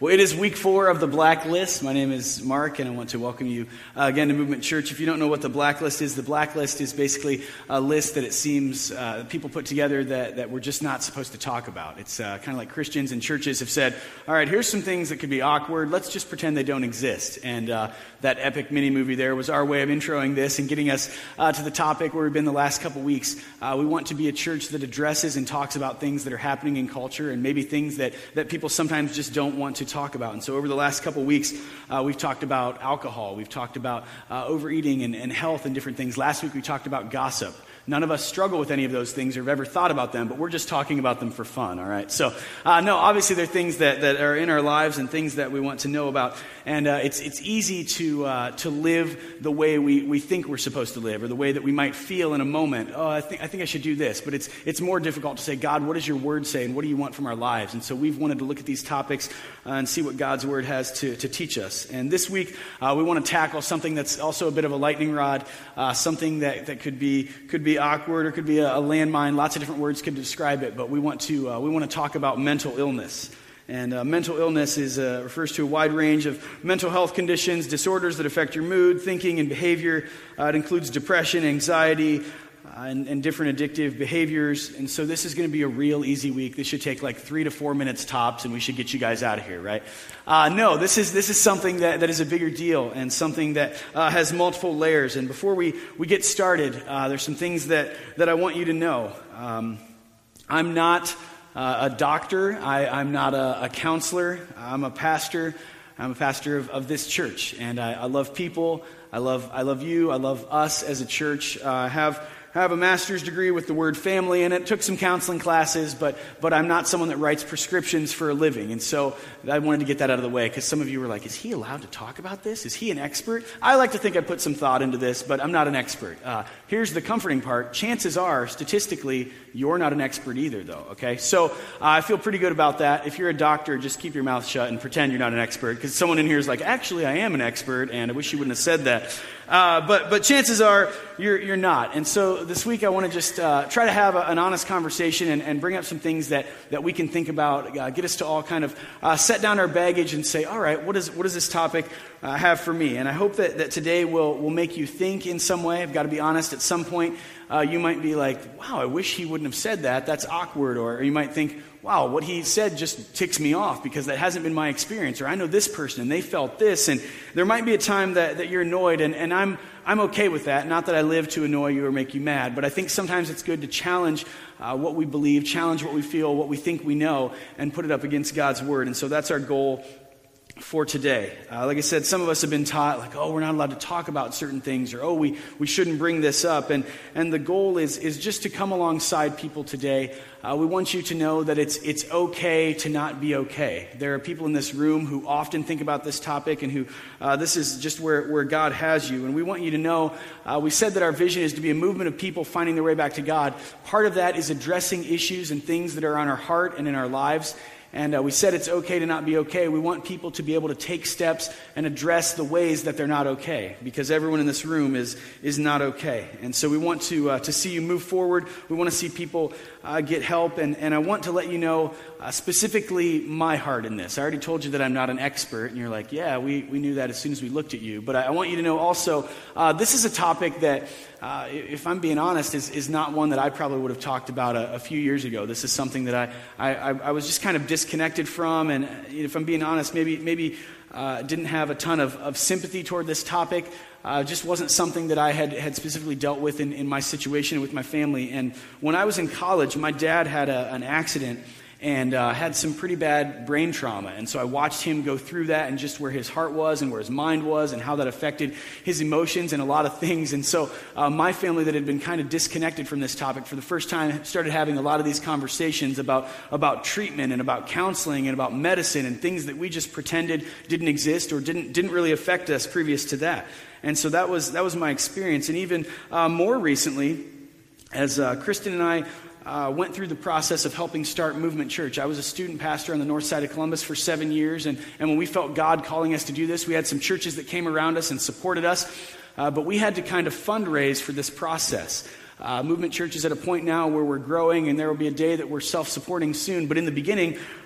Well, it is week 4 of the Blacklist. My name is Mark, and I want to welcome you again to Movement Church. If you don't know what the Blacklist is basically a list that it seems people put together that we're just not supposed to talk about. It's kind of like Christians and churches have said, all right, here's some things that could be awkward. Let's just pretend they don't exist. And that epic mini-movie there was our way of introing this and getting us to the topic where we've been the last couple weeks. We want to be a church that addresses and talks about things that are happening in culture and maybe things that people sometimes just don't want to talk about. And so over the last couple weeks, we've talked about alcohol. We've talked about overeating and health and different things. Last week we talked about gossip. None of us struggle with any of those things or have ever thought about them, but we're just talking about them for fun, all right? So, no, obviously there are things that are in our lives and things that we want to know about. And it's easy to live the way we think we're supposed to live or the way that we might feel in a moment. Oh, I think I should do this. But it's more difficult to say, God, what does your word say and what do you want from our lives? And so we've wanted to look at these topics and see what God's word has to teach us. And this week, we want to tackle something that's also a bit of a lightning rod, something that could be awkward or could be a landmine. Lots of different words could describe it, but we want to talk about mental illness. And mental illness refers to a wide range of mental health conditions, disorders that affect your mood, thinking, and behavior. It includes depression, anxiety, and different addictive behaviors. And so this is going to be a real easy week. This should take like 3 to 4 minutes tops, and we should get you guys out of here, right? No, this is something that is a bigger deal and something that has multiple layers. And before we get started, there's some things that I want you to know. I'm not a doctor. I'm not a counselor. I'm a pastor. I'm a pastor of this church, and I love people. I love you. I love us as a church. I have a master's degree with the word family in it. Took some counseling classes, but I'm not someone that writes prescriptions for a living. And so I wanted to get that out of the way because some of you were like, is he allowed to talk about this? Is he an expert? I like to think I put some thought into this, but I'm not an expert. Here's the comforting part. Chances are, statistically, you're not an expert either, though, okay? So I feel pretty good about that. If you're a doctor, just keep your mouth shut and pretend you're not an expert because someone in here is like, actually, I am an expert, and I wish you wouldn't have said that. But chances are you're not. And so this week I want to just try to have an honest conversation and bring up some things that we can think about, get us to all kind of set down our baggage and say, all right, what does this topic have for me? And I hope that today will make you think in some way. I've got to be honest, at some point you might be like, wow, I wish he wouldn't have said that. That's awkward. Or you might think, wow, what he said just ticks me off because that hasn't been my experience. Or I know this person and they felt this. And there might be a time that you're annoyed, and I'm okay with that. Not that I live to annoy you or make you mad, but I think sometimes it's good to challenge what we believe, challenge what we feel, what we think we know, and put it up against God's word. And so that's our goal for today. Like I said, some of us have been taught like, oh, we're not allowed to talk about certain things, or oh, we shouldn't bring this up. And the goal is just to come alongside people today. We want you to know that it's okay to not be okay. There are people in this room who often think about this topic and who this is just where God has you. And we want you to know, we said that our vision is to be a movement of people finding their way back to God. Part of that is addressing issues and things that are on our heart and in our lives. And we said it's okay to not be okay. We want people to be able to take steps and address the ways that they're not okay, because everyone in this room is not okay. And so we want to see you move forward. We want to see people get help. And I want to let you know specifically my heart in this. I already told you that I'm not an expert. And you're like, yeah, we knew that as soon as we looked at you. But I want you to know also, this is a topic that, if I'm being honest, is not one that I probably would have talked about a few years ago. This is something that I was just kind of disconnected from, and if I'm being honest, maybe didn't have a ton of sympathy toward this topic. Just wasn't something that I had specifically dealt with in my situation with my family. And when I was in college, my dad had an accident and had some pretty bad brain trauma. And so I watched him go through that and just where his heart was and where his mind was and how that affected his emotions and a lot of things. And so my family that had been kind of disconnected from this topic for the first time started having a lot of these conversations about treatment and about counseling and about medicine and things that we just pretended didn't exist or didn't really affect us previous to that. And so that was my experience. And even more recently, as Kristen and I went through the process of helping start Movement Church. I was a student pastor on the north side of Columbus for 7 years, and when we felt God calling us to do this, we had some churches that came around us and supported us, but we had to kind of fundraise for this process. Movement Church is at a point now where we're growing, and there will be a day that we're self-supporting soon, but in the beginning,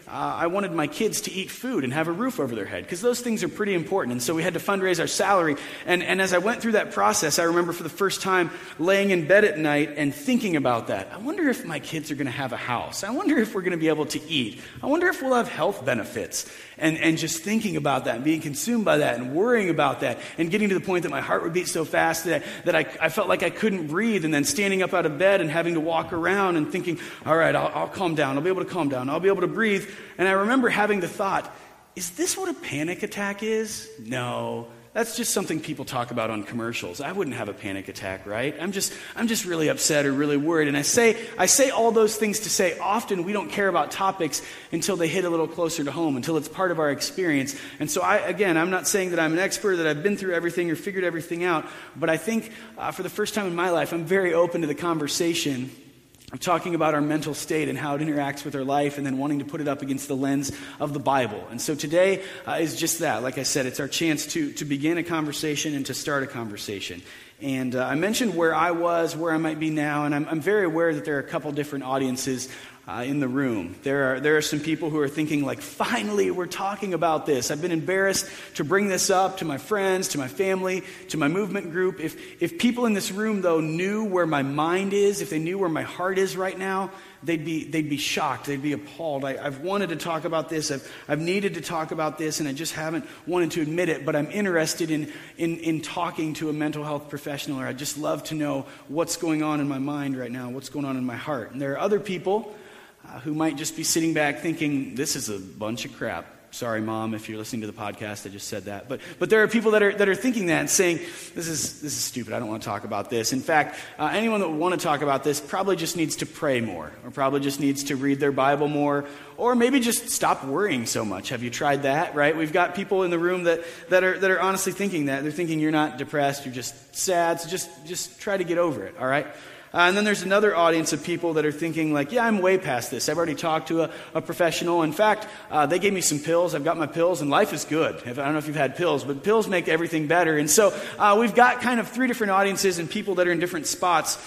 I wanted my kids to eat food and have a roof over their head, because those things are pretty important. And so we had to fundraise our salary. And as I went through that process, I remember for the first time laying in bed at night and thinking about that. I wonder if my kids are going to have a house. I wonder if we're going to be able to eat. I wonder if we'll have health benefits. And just thinking about that and being consumed by that and worrying about that and getting to the point that my heart would beat so fast that I felt like I couldn't breathe, and then standing up out of bed and having to walk around and thinking, all right, I'll calm down. I'll be able to calm down. I'll be able to breathe. And I remember having the thought, is this what a panic attack is? No. That's just something people talk about on commercials. I wouldn't have a panic attack, right? I'm just really upset or really worried. And I say all those things to say often we don't care about topics until they hit a little closer to home, until it's part of our experience. And so I'm not saying that I'm an expert, that I've been through everything or figured everything out, but I think for the first time in my life, I'm very open to the conversation of talking about our mental state and how it interacts with our life, and then wanting to put it up against the lens of the Bible. And so today is just that. Like I said, it's our chance to begin a conversation and to start a conversation. And I mentioned where I was, where I might be now, and I'm very aware that there are a couple different audiences in the room. There are some people who are thinking like, finally, we're talking about this. I've been embarrassed to bring this up to my friends, to my family, to my movement group. If people in this room, though, knew where my mind is, if they knew where my heart is right now, they'd be shocked. They'd be appalled. I've wanted to talk about this. I've needed to talk about this, and I just haven't wanted to admit it. But I'm interested in talking to a mental health professional, or I'd just love to know what's going on in my mind right now, what's going on in my heart. And there are other people who might just be sitting back thinking, this is a bunch of crap. Sorry, Mom, if you're listening to the podcast, I just said that. But there are people that are thinking that and saying, this is stupid. I don't want to talk about this. In fact, anyone that would want to talk about this probably just needs to pray more, or probably just needs to read their Bible more, or maybe just stop worrying so much. Have you tried that? Right? We've got people in the room that are honestly thinking that. They're thinking you're not depressed, you're just sad. So just try to get over it. All right? And then there's another audience of people that are thinking like, yeah, I'm way past this. I've already talked to a professional. In fact, they gave me some pills. I've got my pills, and life is good. I don't know if you've had pills, but pills make everything better. And so we've got kind of three different audiences and people that are in different spots.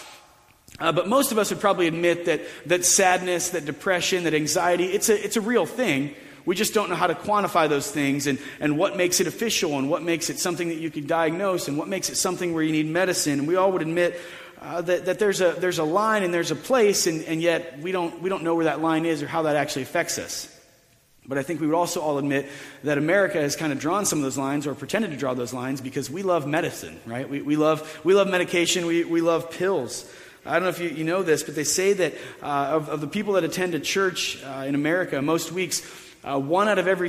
But most of us would probably admit that sadness, that depression, that anxiety, it's a real thing. We just don't know how to quantify those things, and what makes it official, and what makes it something that you can diagnose, and what makes it something where you need medicine. And we all would admit that there's a line and there's a place, and yet we don't know where that line is or how that actually affects us. But I think we would also all admit that America has kind of drawn some of those lines, or pretended to draw those lines, because we love medicine, right? We love medication. We love pills. I don't know if you know this, but they say that of the people that attend a church in America most weeks, 1 out of every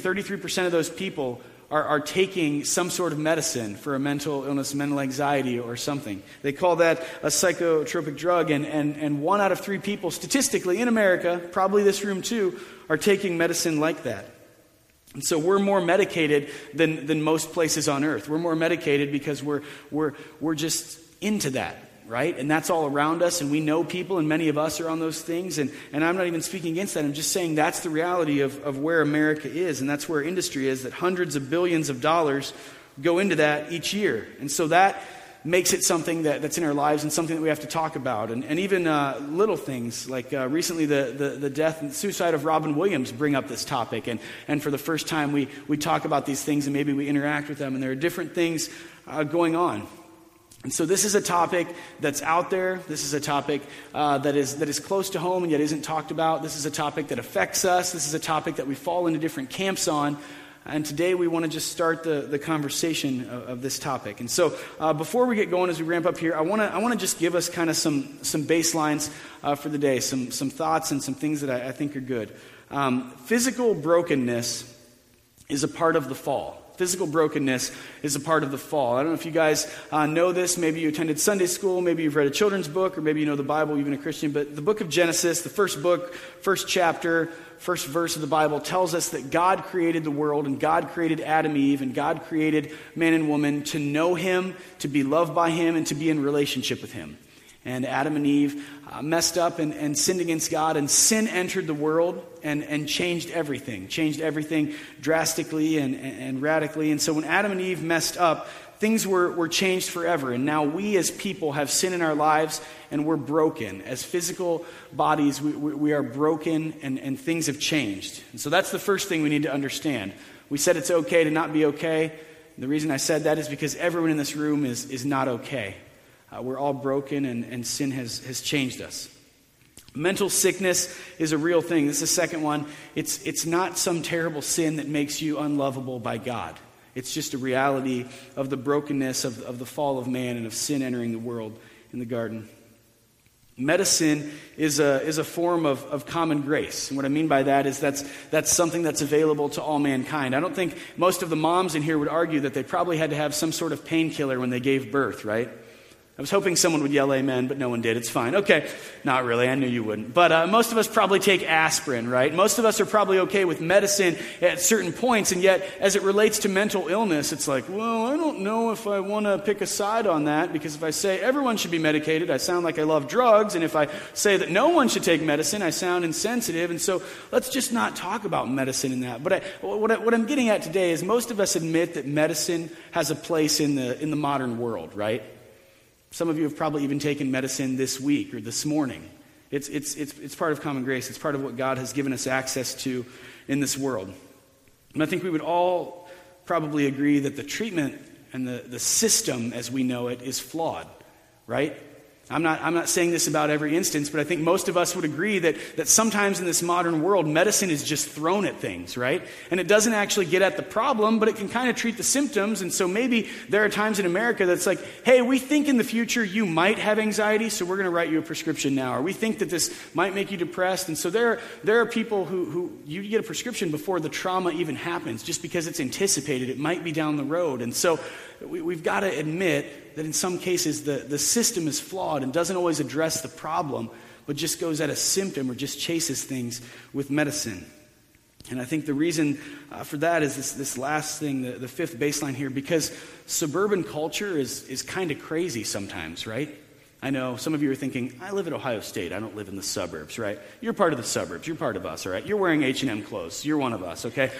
33% of those people are taking some sort of medicine for a mental illness, mental anxiety, or something. They call that a psychotropic drug, and 1 out of 3 people statistically in America, probably this room too, are taking medicine like that. And so we're more medicated than most places on earth. We're more medicated because we're just into that. Right? And that's all around us, and we know people, and many of us are on those things, and I'm not even speaking against that. I'm just saying that's the reality of where America is, and that's where industry is, that hundreds of billions of dollars go into that each year. And so that makes it something that's in our lives and something that we have to talk about. And even little things, like recently the death and suicide of Robin Williams bring up this topic, and for the first time we talk about these things, and maybe we interact with them, and there are different things going on. And so this is a topic that's out there. This is a topic that is close to home and yet isn't talked about. This is a topic that affects us. This is a topic that we fall into different camps on. And today we want to just start the conversation of this topic. And so before we get going, as we ramp up here, I want to just give us kind of some baselines for the day, some thoughts and some things that I think are good. Physical brokenness is a part of the fall. Physical brokenness is a part of the fall. I don't know if you guys know this. Maybe you attended Sunday school. Maybe you've read a children's book, or maybe you know the Bible, you've been a Christian. But the book of Genesis, the first book, first chapter, first verse of the Bible tells us that God created the world, and God created Adam and Eve, and God created man and woman to know Him, to be loved by Him, and to be in relationship with Him. And Adam and Eve messed up and sinned against God, and sin entered the world and changed everything drastically and radically. And so when Adam and Eve messed up, things were changed forever. And now we as people have sin in our lives, and we're broken. As physical bodies, we are broken, and things have changed. And so that's the first thing we need to understand. We said it's okay to not be okay. The reason I said that is because everyone in this room is not okay. We're all broken, and sin has changed us. Mental sickness is a real thing. This is the second one. It's not some terrible sin that makes you unlovable by God. It's just a reality of the brokenness of the fall of man and of sin entering the world in the garden. Medicine is a form of common grace. And what I mean by that is that's something that's available to all mankind. I don't think most of the moms in here would argue that they probably had to have some sort of painkiller when they gave birth, right? I was hoping someone would yell amen, but no one did. It's fine. Okay. Not really. I knew you wouldn't. But most of us probably take aspirin, right? Most of us are probably okay with medicine at certain points, and yet as it relates to mental illness, it's like, well, I don't know if I want to pick a side on that, because if I say everyone should be medicated, I sound like I love drugs, and if I say that no one should take medicine, I sound insensitive, and so let's just not talk about medicine in that. But what I'm getting at today is most of us admit that medicine has a place in the modern world, right? Some of you have probably even taken medicine this week or this morning. It's part of common grace. It's part of what God has given us access to in this world. And I think we would all probably agree that the treatment and the system as we know it is flawed, right? I'm not saying this about every instance, but I think most of us would agree that sometimes in this modern world, medicine is just thrown at things, right? And it doesn't actually get at the problem, but it can kind of treat the symptoms. And so maybe there are times in America that's like, hey, we think in the future you might have anxiety, so we're going to write you a prescription now. Or we think that this might make you depressed. And so there are people who you get a prescription before the trauma even happens, just because it's anticipated. It might be down the road. And so we've got to admit that in some cases the system is flawed and doesn't always address the problem, but just goes at a symptom or just chases things with medicine. And I think the reason for that is this last thing, the fifth baseline here, because suburban culture is kind of crazy sometimes, right? I know some of you are thinking, I live at Ohio State. I don't live in the suburbs, right? You're part of the suburbs. You're part of us, all right? You're wearing H&M clothes. You're one of us, okay?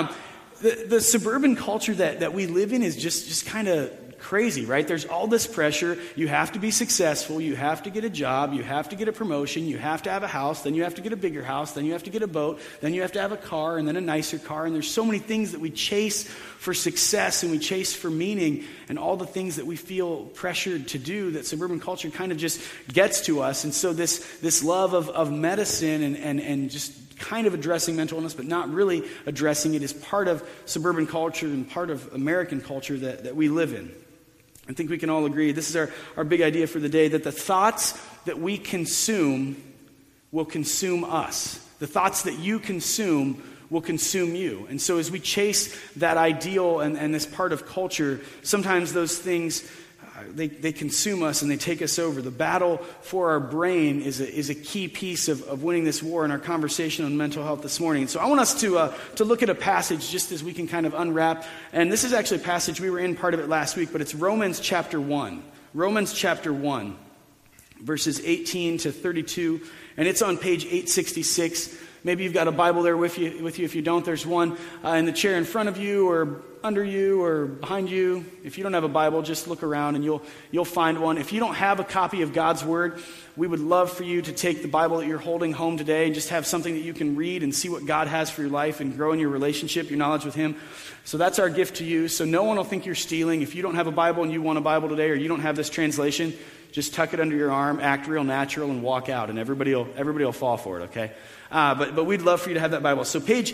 The suburban culture that we live in is just kind of crazy, right? There's all this pressure. You have to be successful. You have to get a job. You have to get a promotion. You have to have a house. Then you have to get a bigger house. Then you have to get a boat. Then you have to have a car, and then a nicer car. And there's so many things that we chase for success and we chase for meaning, and all the things that we feel pressured to do that suburban culture kind of just gets to us. And so this love of medicine and just kind of addressing mental illness, but not really addressing it, is part of suburban culture and part of American culture that we live in. I think we can all agree, this is our big idea for the day, that the thoughts that we consume will consume us. The thoughts that you consume will consume you. And so as we chase that ideal and this part of culture, sometimes those things, they consume us and they take us over. The battle for our brain is a key piece of winning this war in our conversation on mental health this morning. And so I want us to look at a passage just as we can kind of unwrap. And this is actually a passage, we were in part of it last week, but it's Romans chapter 1. Romans chapter 1, verses 18 to 32. And it's on page 866. Maybe you've got a Bible there with you. If you don't, there's one in the chair in front of you or under you or behind you. If you don't have a Bible, just look around and you'll find one. If you don't have a copy of God's Word, we would love for you to take the Bible that you're holding home today and just have something that you can read and see what God has for your life and grow in your relationship, your knowledge with Him. So that's our gift to you. So no one will think you're stealing. If you don't have a Bible and you want a Bible today, or you don't have this translation, just tuck it under your arm, act real natural, and walk out, and everybody will fall for it, okay? But we'd love for you to have that Bible. So page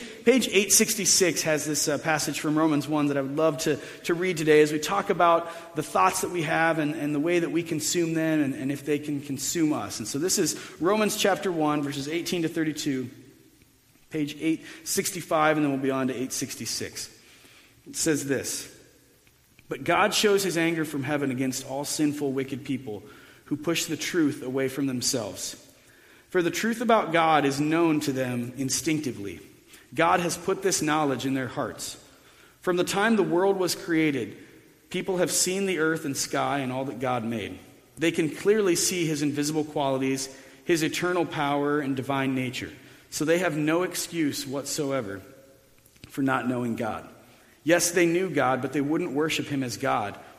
866 has this passage from Romans 1 that I would love to read today as we talk about the thoughts that we have and the way that we consume them and if they can consume us. And so this is Romans chapter 1, verses 18 to 32, page 865, and then we'll be on to 866. It says this: "But God shows His anger from heaven against all sinful, wicked people who push the truth away from themselves. For the truth about God is known to them instinctively. God has put this knowledge in their hearts. From the time the world was created, people have seen the earth and sky and all that God made. They can clearly see His invisible qualities, His eternal power and divine nature. So they have no excuse whatsoever for not knowing God. Yes, they knew God, but they wouldn't worship Him as God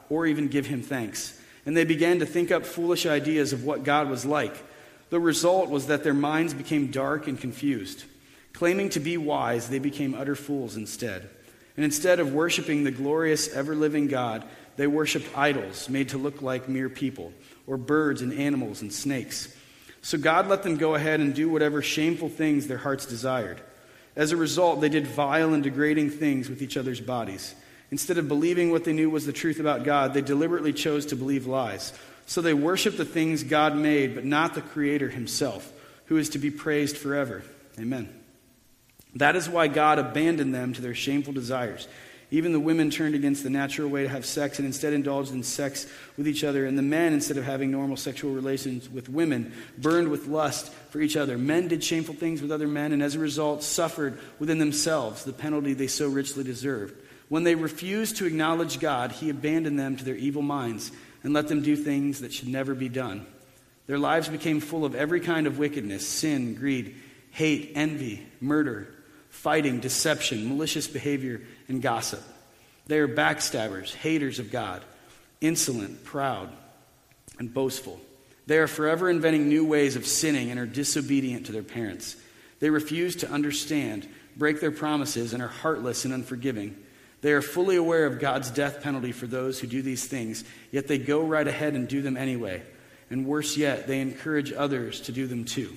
or even give him thanks. And they began to think up foolish ideas of what God was like. The result was that their minds became dark and confused. Claiming to be wise, they became utter fools instead. And instead of worshiping the glorious, ever-living God, they worshiped idols made to look like mere people, or birds and animals and snakes. So God let them go ahead and do whatever shameful things their hearts desired. As a result, they did vile and degrading things with each other's bodies. Instead of believing what they knew was the truth about God, they deliberately chose to believe lies. So they worshiped the things God made, but not the Creator himself, who is to be praised forever. Amen. That is why God abandoned them to their shameful desires. Even the women turned against the natural way to have sex and instead indulged in sex with each other. And the men, instead of having normal sexual relations with women, burned with lust for each other. Men did shameful things with other men and as a result suffered within themselves the penalty they so richly deserved. When they refused to acknowledge God, he abandoned them to their evil minds and let them do things that should never be done. Their lives became full of every kind of wickedness, sin, greed, hate, envy, murder, fighting, deception, malicious behavior, and gossip. They are backstabbers, haters of God, insolent, proud, and boastful. They are forever inventing new ways of sinning and are disobedient to their parents. They refuse to understand, break their promises, and are heartless and unforgiving. They are fully aware of God's death penalty for those who do these things, yet they go right ahead and do them anyway. And worse yet, they encourage others to do them too.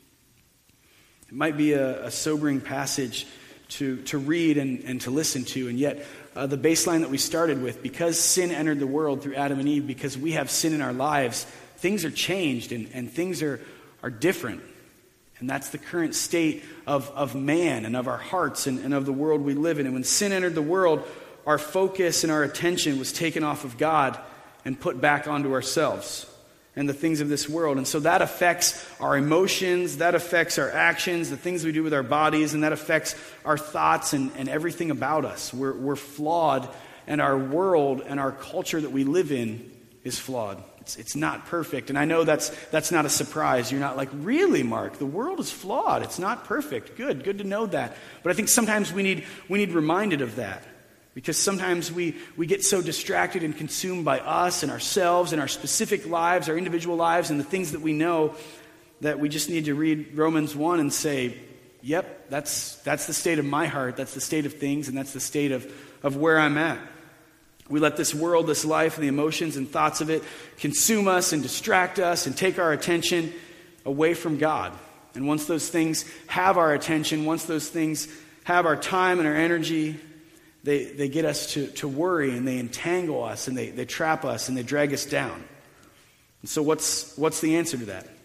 It might be a sobering passage to read and to listen to, and yet the baseline that we started with, because sin entered the world through Adam and Eve, because we have sin in our lives, things are changed and things are different. And that's the current state of man and of our hearts and of the world we live in. And when sin entered the world, our focus and our attention was taken off of God and put back onto ourselves and the things of this world. And so that affects our emotions, that affects our actions, the things we do with our bodies, and that affects our thoughts and everything about us. We're flawed, and our world and our culture that we live in is flawed. It's not perfect. And I know that's not a surprise. You're not like, really, Mark? The world is flawed. It's not perfect. Good to know that. But I think sometimes we need reminded of that. Because sometimes we get so distracted and consumed by us and ourselves and our specific lives, our individual lives, and the things that we know, that we just need to read Romans 1 and say, yep, that's the state of my heart, that's the state of things, and that's the state of where I'm at. We let this world, this life, and the emotions and thoughts of it consume us and distract us and take our attention away from God. And once those things have our attention, once those things have our time and our energy, They get us to worry, and they entangle us, and they trap us, and they drag us down. And so what's the answer to that?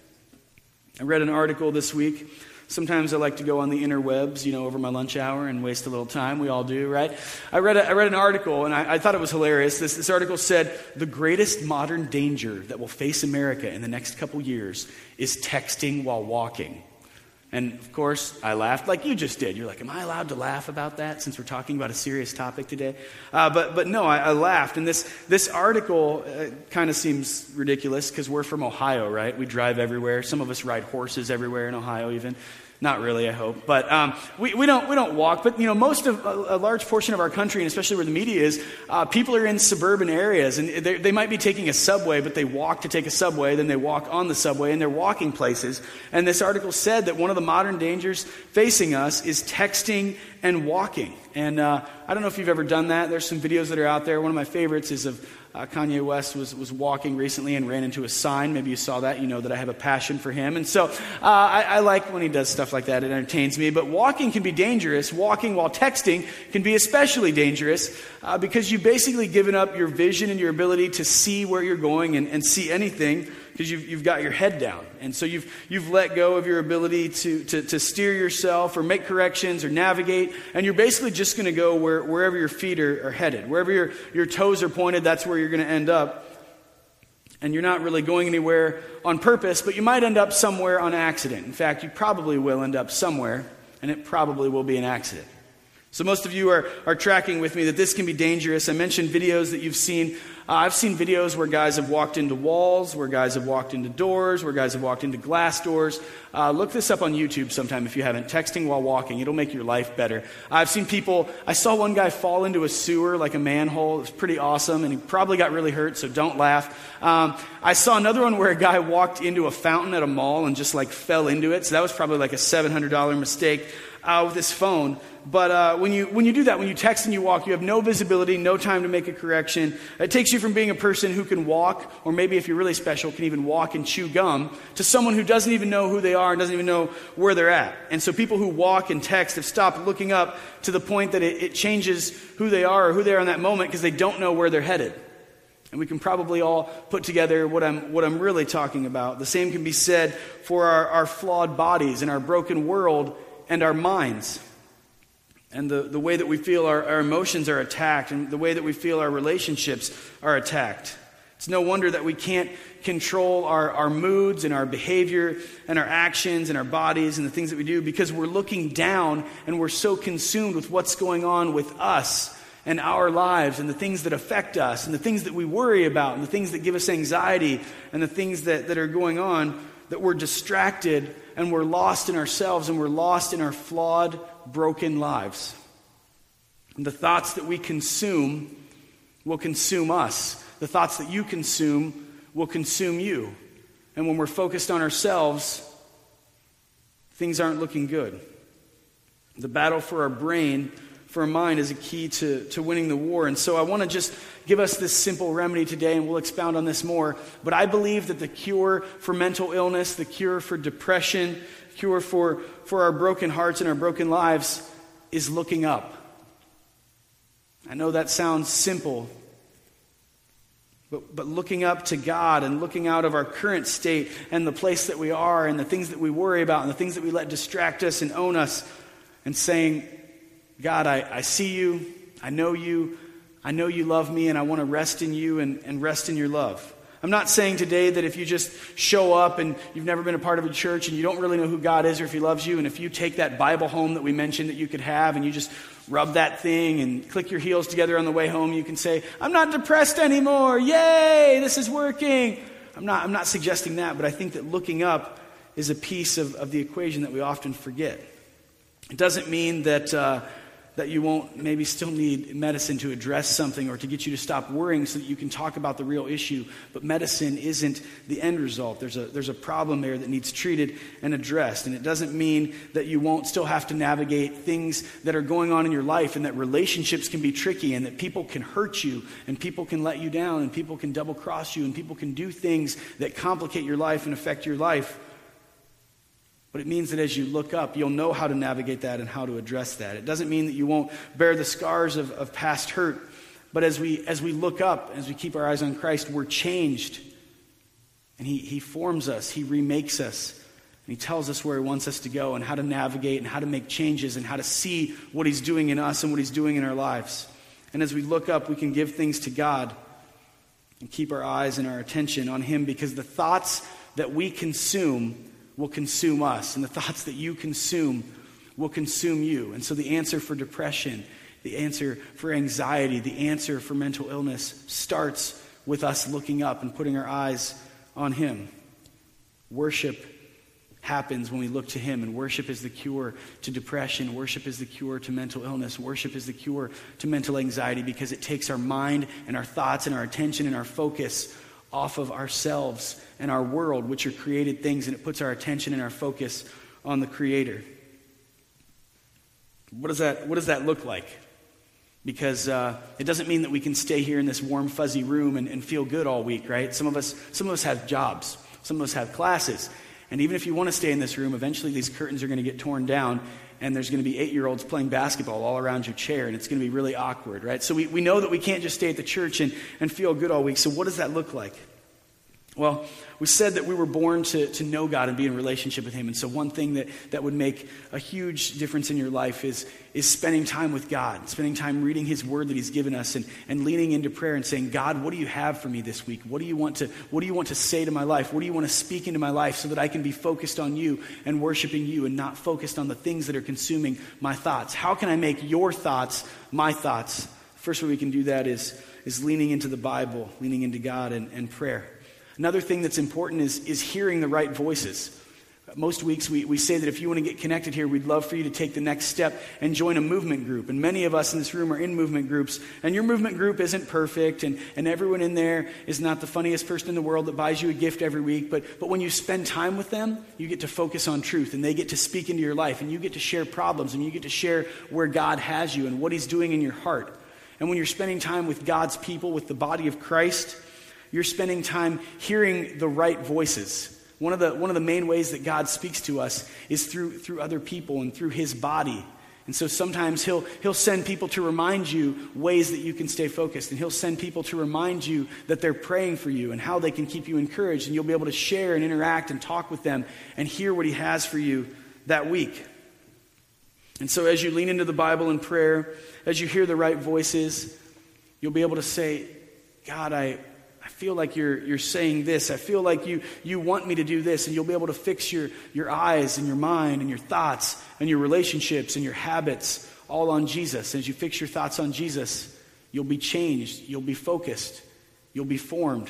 I read an article this week. Sometimes I like to go on the interwebs, over my lunch hour and waste a little time. We all do, right? I read an article, and I thought it was hilarious. This article said, the greatest modern danger that will face America in the next couple years is texting while walking. And, of course, I laughed like you just did. You're like, am I allowed to laugh about that since we're talking about a serious topic today? But no, I laughed. And this article kind of seems ridiculous because we're from Ohio, right? We drive everywhere. Some of us ride horses everywhere in Ohio even. Not really, I hope. But we don't walk. But, most of a large portion of our country, and especially where the media is, people are in suburban areas. And they might be taking a subway, but they walk to take a subway. Then they walk on the subway, and they're walking places. And this article said that one of the modern dangers facing us is texting and walking. And I don't know if you've ever done that. There's some videos that are out there. One of my favorites is of Kanye West was walking recently and ran into a sign. Maybe you saw that. You know that I have a passion for him. And so I like when he does stuff like that. It entertains me. But walking can be dangerous. Walking while texting can be especially dangerous because you've basically given up your vision and your ability to see where you're going and see anything because you've got your head down. And so you've let go of your ability to steer yourself or make corrections or navigate. And you're basically just going to go wherever your feet are headed. Wherever your toes are pointed, that's where you're going to end up. And you're not really going anywhere on purpose, but you might end up somewhere on accident. In fact, you probably will end up somewhere, and it probably will be an accident. So most of you are tracking with me that this can be dangerous. I mentioned videos that you've seen. I've seen videos where guys have walked into walls, where guys have walked into doors, where guys have walked into glass doors. Look this up on YouTube sometime if you haven't. Texting while walking. It'll make your life better. I saw one guy fall into a sewer like a manhole. It was pretty awesome, and he probably got really hurt, so don't laugh. I saw another one where a guy walked into a fountain at a mall and just fell into it. So that was probably like a $700 mistake with his phone. But when you do that, when you text and you walk, you have no visibility, no time to make a correction. It takes you from being a person who can walk, or maybe if you're really special, can even walk and chew gum, to someone who doesn't even know who they are and doesn't even know where they're at. And so people who walk and text have stopped looking up to the point that it changes who they are or who they are in that moment because they don't know where they're headed. And we can probably all put together what I'm really talking about. The same can be said for our flawed bodies and our broken world and our minds. And the way that we feel our emotions are attacked, and the way that we feel our relationships are attacked. It's no wonder that we can't control our moods and our behavior and our actions and our bodies and the things that we do because we're looking down and we're so consumed with what's going on with us and our lives and the things that affect us and the things that we worry about and the things that give us anxiety and the things that are going on that we're distracted and we're lost in ourselves and we're lost in our flawed, broken lives. And the thoughts that we consume will consume us. The thoughts that you consume will consume you. And when we're focused on ourselves, things aren't looking good. The battle for our brain, for our mind, is a key to winning the war. And so I want to just give us this simple remedy today, and we'll expound on this more. But I believe that the cure for mental illness, the cure for depression, cure for our broken hearts and our broken lives is looking up. I know that sounds simple, but looking up to God and looking out of our current state and the place that we are and the things that we worry about and the things that we let distract us and own us, and saying, God, I see you, I know you love me, and I want to rest in you and rest in your love. I'm not saying today that if you just show up and you've never been a part of a church and you don't really know who God is or if he loves you, and if you take that Bible home that we mentioned that you could have and you just rub that thing and click your heels together on the way home, you can say, I'm not depressed anymore. Yay, this is working. I'm not suggesting that, but I think that looking up is a piece of the equation that we often forget. It doesn't mean that you won't maybe still need medicine to address something or to get you to stop worrying so that you can talk about the real issue. But medicine isn't the end result. There's a problem there that needs treated and addressed. And it doesn't mean that you won't still have to navigate things that are going on in your life, and that relationships can be tricky, and that people can hurt you, and people can let you down, and people can double cross you, and people can do things that complicate your life and affect your life. But it means that as you look up, you'll know how to navigate that and how to address that. It doesn't mean that you won't bear the scars of past hurt. But as we look up, as we keep our eyes on Christ, we're changed. And he forms us, he remakes us. And he tells us where he wants us to go and how to navigate and how to make changes and how to see what he's doing in us and what he's doing in our lives. And as we look up, we can give things to God and keep our eyes and our attention on him, because the thoughts that we consume will consume us, and the thoughts that you consume will consume you. And so the answer for depression, the answer for anxiety, the answer for mental illness starts with us looking up and putting our eyes on him. Worship happens when we look to him, and worship is the cure to depression. Worship is the cure to mental illness. Worship is the cure to mental anxiety, because it takes our mind and our thoughts and our attention and our focus off of ourselves and our world, which are created things, and it puts our attention and our focus on the Creator. What does that look like? Because it doesn't mean that we can stay here in this warm, fuzzy room and feel good all week, right? Some of us have jobs. Some of us have classes. And even if you want to stay in this room, eventually these curtains are going to get torn down, and there's going to be 8-year-olds playing basketball all around your chair, and it's going to be really awkward, right? So we know that we can't just stay at the church and feel good all week. So what does that look like? Well, we said that we were born to know God and be in relationship with him. And so one thing that would make a huge difference in your life is spending time with God, spending time reading his word that he's given us and leaning into prayer and saying, God, what do you have for me this week? What do you want to say to my life? What do you want to speak into my life so that I can be focused on you and worshiping you and not focused on the things that are consuming my thoughts? How can I make your thoughts my thoughts? First way we can do that is leaning into the Bible, leaning into God and prayer. Another thing that's important is hearing the right voices. Most weeks we say that if you want to get connected here, we'd love for you to take the next step and join a movement group. And many of us in this room are in movement groups. And your movement group isn't perfect, and everyone in there is not the funniest person in the world that buys you a gift every week. But when you spend time with them, you get to focus on truth, and they get to speak into your life, and you get to share problems, and you get to share where God has you and what he's doing in your heart. And when you're spending time with God's people, with the body of Christ, you're spending time hearing the right voices. One of the main ways that God speaks to us is through other people and through his body. And so sometimes he'll send people to remind you ways that you can stay focused. And he'll send people to remind you that they're praying for you and how they can keep you encouraged. And you'll be able to share and interact and talk with them and hear what he has for you that week. And so as you lean into the Bible and prayer, as you hear the right voices, you'll be able to say, God, I feel like you're saying this. I feel like you want me to do this. And you'll be able to fix your eyes and your mind and your thoughts and your relationships and your habits all on Jesus. As you fix your thoughts on Jesus, you'll be changed. You'll be focused. You'll be formed.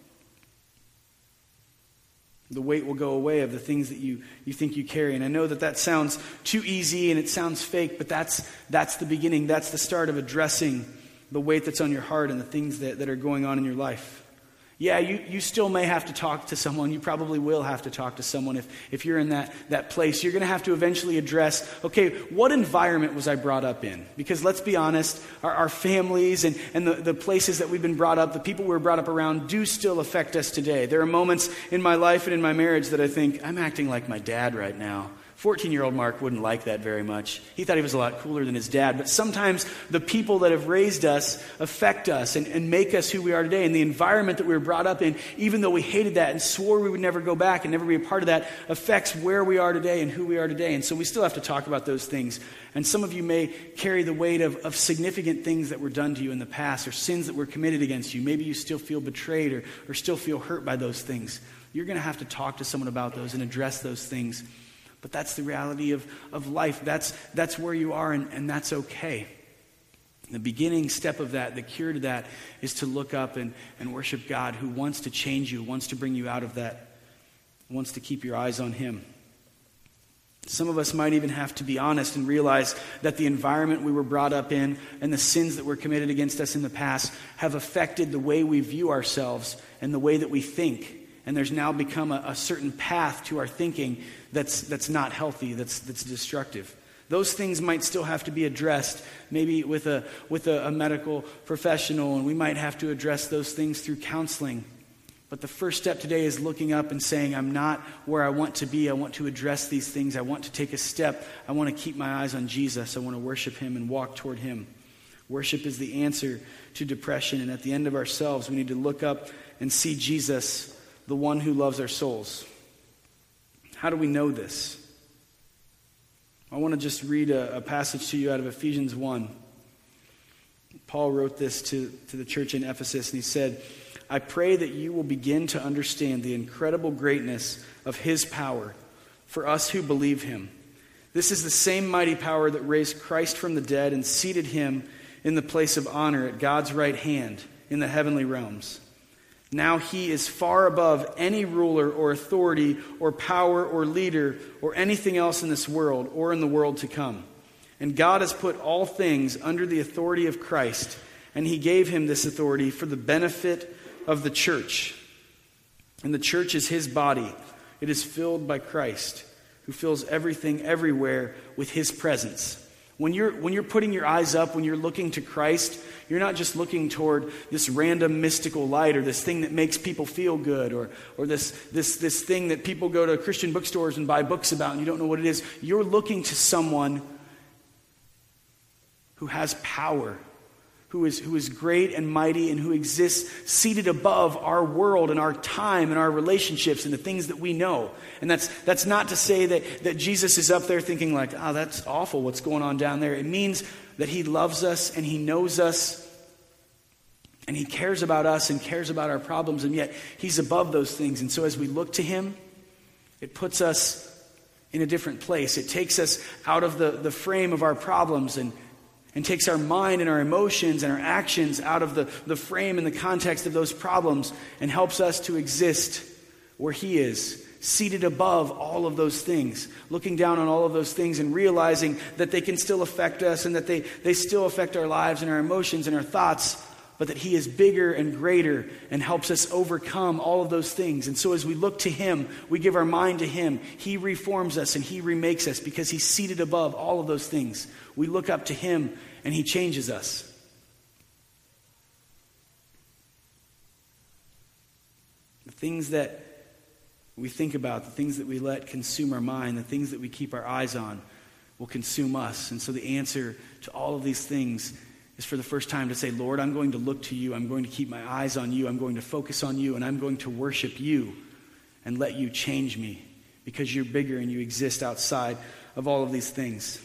The weight will go away of the things that you think you carry. And I know that sounds too easy and it sounds fake, but that's the beginning. That's the start of addressing the weight that's on your heart and the things that are going on in your life. Yeah, you still may have to talk to someone. You probably will have to talk to someone if you're in that place. You're going to have to eventually address, okay, what environment was I brought up in? Because let's be honest, our families and the places that we've been brought up, the people we were brought up around do still affect us today. There are moments in my life and in my marriage that I think, I'm acting like my dad right now. 14-year-old Mark wouldn't like that very much. He thought he was a lot cooler than his dad. But sometimes the people that have raised us affect us and make us who we are today. And the environment that we were brought up in, even though we hated that and swore we would never go back and never be a part of that, affects where we are today and who we are today. And so we still have to talk about those things. And some of you may carry the weight of significant things that were done to you in the past or sins that were committed against you. Maybe you still feel betrayed or still feel hurt by those things. You're going to have to talk to someone about those and address those things. But that's the reality of life. That's where you are, and that's okay. The beginning step of that, the cure to that, is to look up and worship God who wants to change you, wants to bring you out of that, wants to keep your eyes on him. Some of us might even have to be honest and realize that the environment we were brought up in and the sins that were committed against us in the past have affected the way we view ourselves and the way that we think. And there's now become a certain path to our thinking that's not healthy, that's destructive. Those things might still have to be addressed, maybe with a medical professional, and we might have to address those things through counseling. But the first step today is looking up and saying, I'm not where I want to be. I want to address these things. I want to take a step. I want to keep my eyes on Jesus. I want to worship him and walk toward him. Worship is the answer to depression, and at the end of ourselves, we need to look up and see Jesus, the one who loves our souls. How do we know this? I want to just read a passage to you out of Ephesians 1. Paul wrote this to the church in Ephesus, and he said, I pray that you will begin to understand the incredible greatness of his power for us who believe him. This is the same mighty power that raised Christ from the dead and seated him in the place of honor at God's right hand in the heavenly realms. Now he is far above any ruler or authority or power or leader or anything else in this world or in the world to come. And God has put all things under the authority of Christ, and he gave him this authority for the benefit of the church. And the church is his body. It is filled by Christ, who fills everything everywhere with his presence. When you're putting your eyes up, when you're looking to Christ, you're not just looking toward this random mystical light or this thing that makes people feel good or this thing that people go to Christian bookstores and buy books about and you don't know what it is. You're looking to someone who has power, who is great and mighty and who exists seated above our world and our time and our relationships and the things that we know. And that's not to say that Jesus is up there thinking like, oh, that's awful what's going on down there. It means that he loves us and he knows us and he cares about us and cares about our problems, and yet he's above those things. And so as we look to him, it puts us in a different place. It takes us out of the frame of our problems and takes our mind and our emotions and our actions out of the frame and the context of those problems and helps us to exist where he is, seated above all of those things, looking down on all of those things and realizing that they can still affect us and that they still affect our lives and our emotions and our thoughts, but that he is bigger and greater and helps us overcome all of those things. And so as we look to him, we give our mind to him. He reforms us and he remakes us because he's seated above all of those things. We look up to him and he changes us. The things that we think about, the things that we let consume our mind, the things that we keep our eyes on will consume us. And so the answer to all of these things is for the first time to say, Lord, I'm going to look to you. I'm going to keep my eyes on you. I'm going to focus on you, and I'm going to worship you and let you change me because you're bigger and you exist outside of all of these things.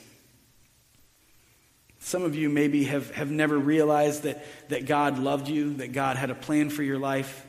Some of you maybe have never realized that God loved you, that God had a plan for your life.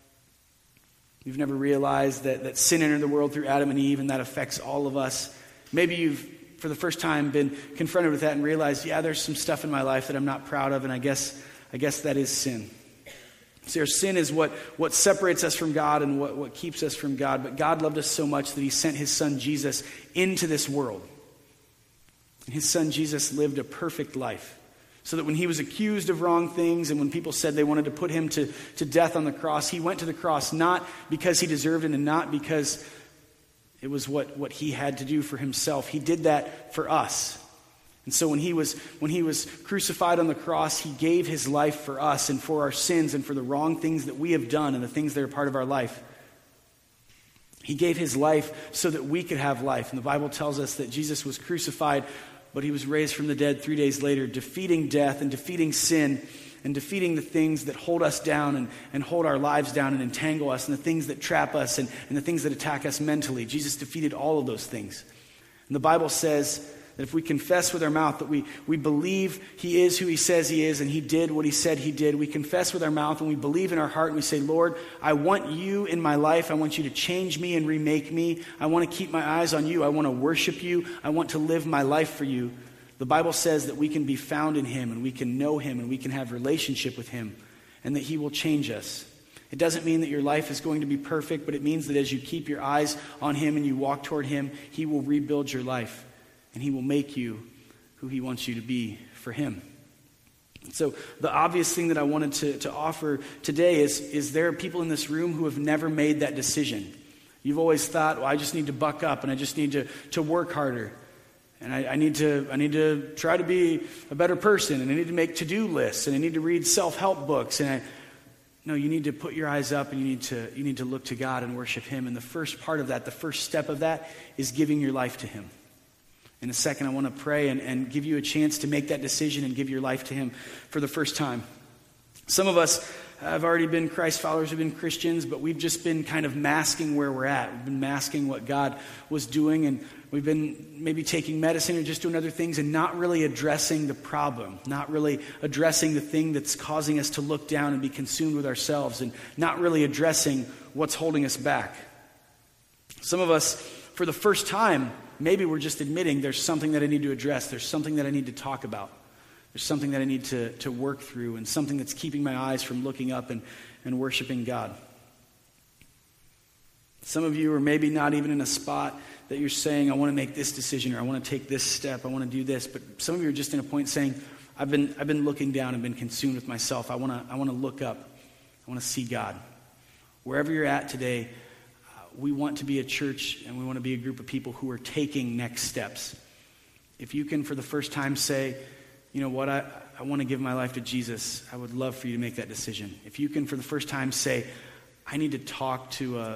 You've never realized that sin entered the world through Adam and Eve, and that affects all of us. Maybe you've, for the first time, been confronted with that and realized, yeah, there's some stuff in my life that I'm not proud of, and I guess that is sin. So sin is what separates us from God and what keeps us from God. But God loved us so much that he sent his son Jesus into this world. And his son Jesus lived a perfect life, so that when he was accused of wrong things and when people said they wanted to put him to death on the cross, he went to the cross not because he deserved it and not because it was what he had to do for himself. He did that for us. And so when he was crucified on the cross, he gave his life for us and for our sins and for the wrong things that we have done and the things that are part of our life. He gave his life so that we could have life. And the Bible tells us that Jesus was crucified, but he was raised from the dead 3 days later, defeating death and defeating sin and defeating the things that hold us down and hold our lives down and entangle us and the things that trap us and the things that attack us mentally. Jesus defeated all of those things. And the Bible says that if we confess with our mouth that we believe he is who he says he is and he did what he said he did, we confess with our mouth and we believe in our heart and we say, Lord, I want you in my life. I want you to change me and remake me. I want to keep my eyes on you. I want to worship you. I want to live my life for you. The Bible says that we can be found in him and we can know him and we can have relationship with him and that he will change us. It doesn't mean that your life is going to be perfect, but it means that as you keep your eyes on him and you walk toward him, he will rebuild your life. And he will make you who he wants you to be for him. So the obvious thing that I wanted to offer today is there are people in this room who have never made that decision. You've always thought, well, I just need to buck up and I just need to work harder. And I need to try to be a better person. And I need to make to-do lists. And I need to read self-help books. No, you need to put your eyes up and you need to look to God and worship him. And the first part of that, the first step of that is giving your life to him. In a second, I want to pray and give you a chance to make that decision and give your life to him for the first time. Some of us have already been Christ followers, we've been Christians, but we've just been kind of masking where we're at. We've been masking what God was doing, and we've been maybe taking medicine or just doing other things and not really addressing the problem, not really addressing the thing that's causing us to look down and be consumed with ourselves, and not really addressing what's holding us back. Some of us, for the first time, maybe we're just admitting there's something that I need to address. There's something that I need to talk about. There's something that I need to work through and something that's keeping my eyes from looking up and worshiping God. Some of you are maybe not even in a spot that you're saying, I want to make this decision or I want to take this step. I want to do this. But some of you are just in a point saying, I've been looking down and been consumed with myself. I want to look up. I want to see God. Wherever you're at today, we want to be a church and we want to be a group of people who are taking next steps. If you can for the first time say, you know what, I want to give my life to Jesus, I would love for you to make that decision. If you can for the first time say, I need to talk to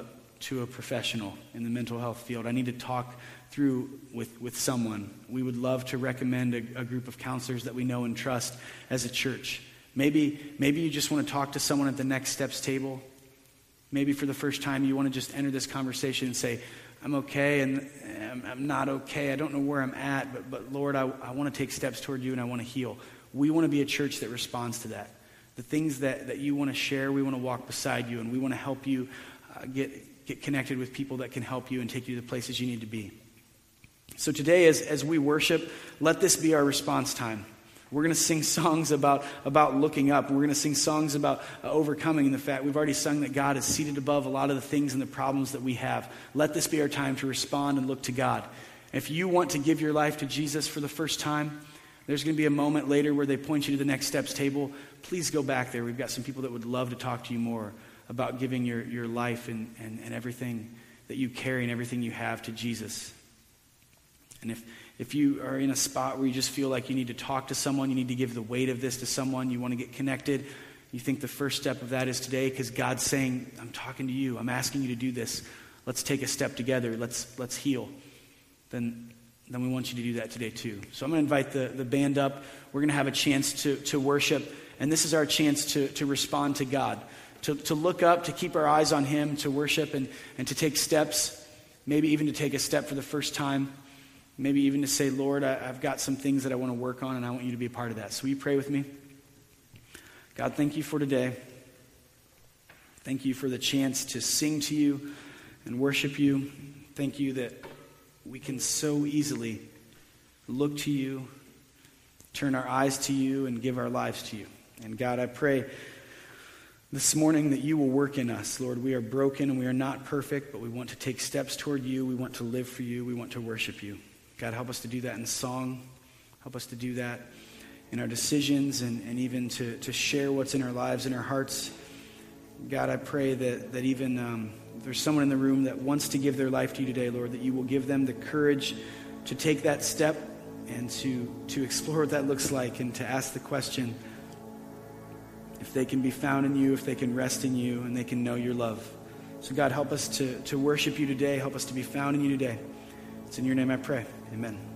to a professional in the mental health field. I need to talk through with someone. We would love to recommend a group of counselors that we know and trust as a church. Maybe you just want to talk to someone at the Next Steps table. Maybe for the first time you want to just enter this conversation and say, I'm okay and I'm not okay. I don't know where I'm at, but Lord, I want to take steps toward you and I want to heal. We want to be a church that responds to that. The things that you want to share, we want to walk beside you, and we want to help you get connected with people that can help you and take you to the places you need to be. So today, as we worship, let this be our response time. We're going to sing songs about looking up. We're going to sing songs about overcoming the fact we've already sung that God is seated above a lot of the things and the problems that we have. Let this be our time to respond and look to God. If you want to give your life to Jesus for the first time, there's going to be a moment later where they point you to the Next Steps table. Please go back there. We've got some people that would love to talk to you more about giving your life and everything that you carry and everything you have to Jesus. And if you are in a spot where you just feel like you need to talk to someone, you need to give the weight of this to someone, you want to get connected, you think the first step of that is today because God's saying, I'm talking to you, I'm asking you to do this. Let's take a step together. Let's heal. Then we want you to do that today too. So I'm going to invite the band up. We're going to have a chance to worship. And this is our chance to respond to God, to look up, to keep our eyes on Him, to worship and to take steps, maybe even to take a step for the first time, maybe even to say, Lord, I've got some things that I want to work on and I want you to be a part of that. So will you pray with me? God, thank you for today. Thank you for the chance to sing to you and worship you. Thank you that we can so easily look to you, turn our eyes to you, and give our lives to you. And God, I pray this morning that you will work in us. Lord, we are broken and we are not perfect, but we want to take steps toward you. We want to live for you. We want to worship you. God, help us to do that in song. Help us to do that in our decisions and even to share what's in our lives, in our hearts. God, I pray that even if there's someone in the room that wants to give their life to you today, Lord, that you will give them the courage to take that step and to explore what that looks like and to ask the question if they can be found in you, if they can rest in you, and they can know your love. So God, help us to worship you today. Help us to be found in you today. It's in your name I pray. Amen.